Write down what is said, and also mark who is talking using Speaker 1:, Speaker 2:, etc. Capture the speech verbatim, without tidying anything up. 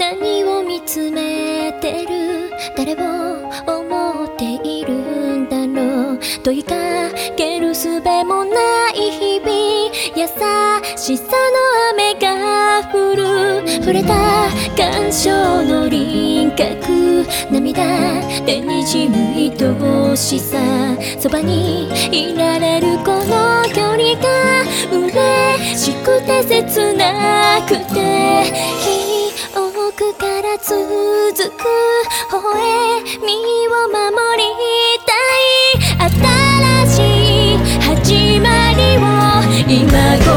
Speaker 1: 何を見つめてる、誰を思っているんだろう。問いかける術もない日々、優しさの雨が降る。触れた感傷の輪郭、涙でにじむ愛しさ、そばにいられるこの距離が嬉しくて切なくて、記憶から続く微笑みを守りたい。新しい始まりを今